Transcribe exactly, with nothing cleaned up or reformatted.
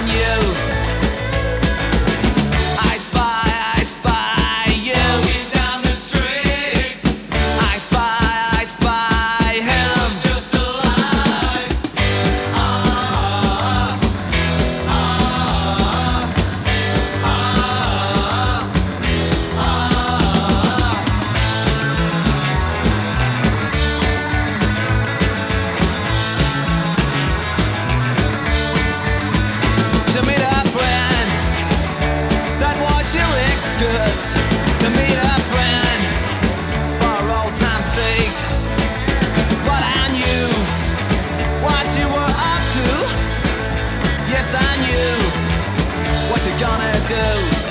you. I spy, I spy you. Walking down the street. I spy, I spy him. It's just a lie. Ah, ah, ah, ah. To meet a friend that was your excuse. To meet a friend for old time's sake. But I knew what you were up to. Yes, I knew what you're gonna do.